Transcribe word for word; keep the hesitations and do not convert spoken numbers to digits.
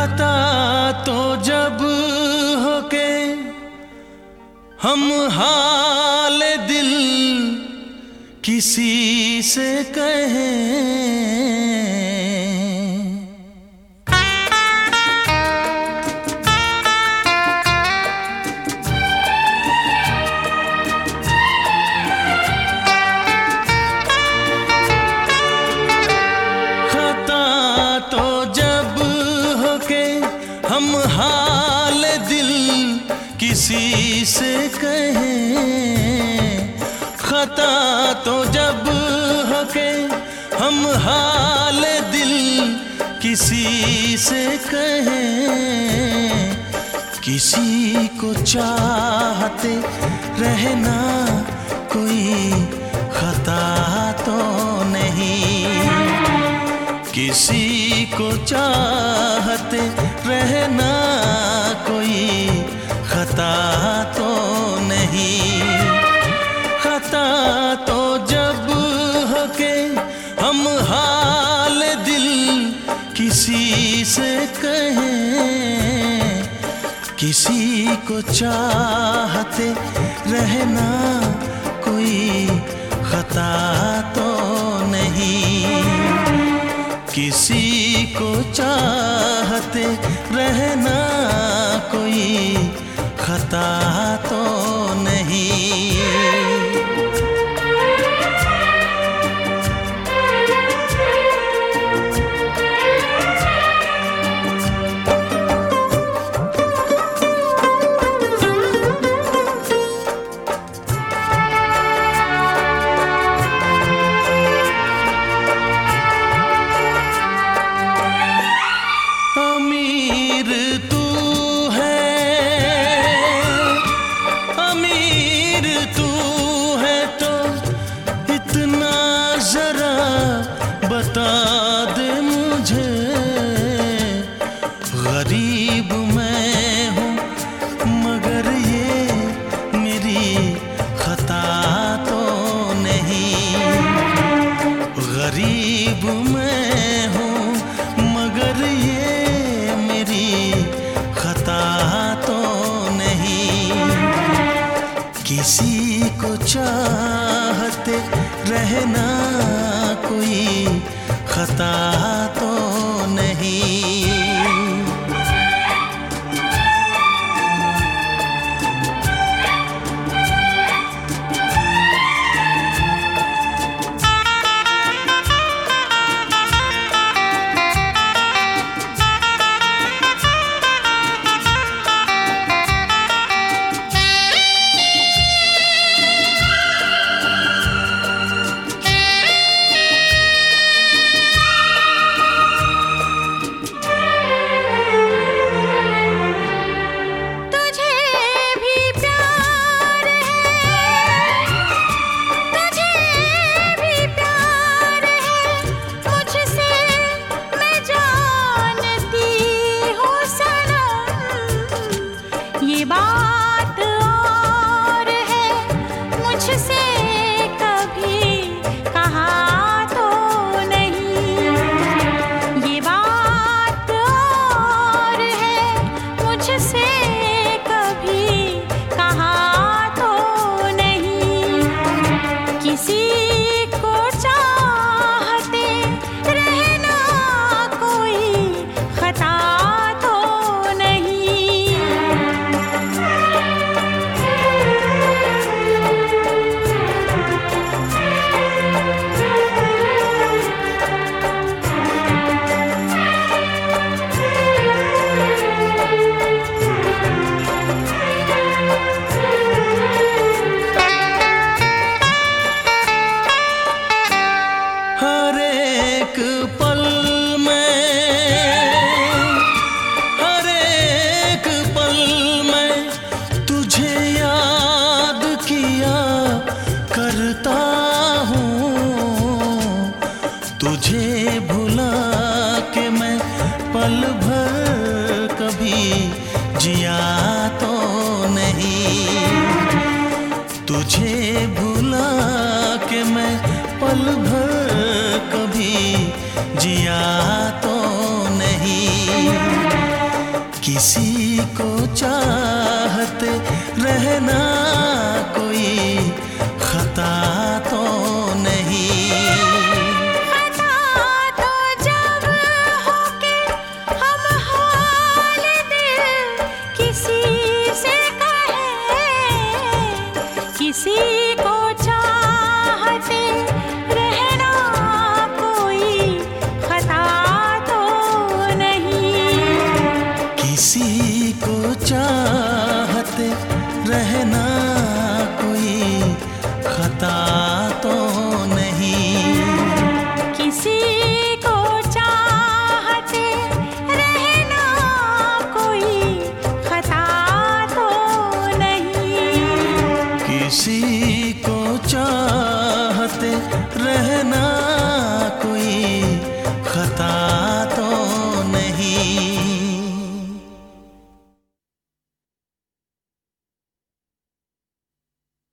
खता तो जब होके हम हाल दिल किसी से कहें, हम हाल दिल किसी से कहें। खता तो जब हो के हम हाल दिल किसी से कहें, किसी को चाहते रहना कोई खता तो नहीं, किसी को चाहते रहना कोई खता तो नहीं। खता तो जब हो के हम हाल दिल किसी से कहें, किसी को चाहते रहना कोई खता तो नहीं, किसी को चाहते रहना कोई खता तो नहीं। बता दे मुझे, गरीब मैं हूँ मगर ये मेरी खता तो नहीं। गरीब मैं हूँ मगर ये मेरी खता तो नहीं, किसी को चाहते रहना कोई खता तो नहीं। तुझे भुला के मैं पल भर कभी जिया तो नहीं, तुझे भुला के मैं पल भर कभी जिया तो नहीं। किसी को चाहते रहना कोई खता तो नहीं। खता तो जब हो के हम हाल दिल किसी से कहें, किसी को चाहते रहना कोई खता तो नहीं। किसी को चाहते रहना कोई खता तो नहीं। किसी को चाहते रहना कोई खता तो नहीं। किसी को चाहते रहना कोई खता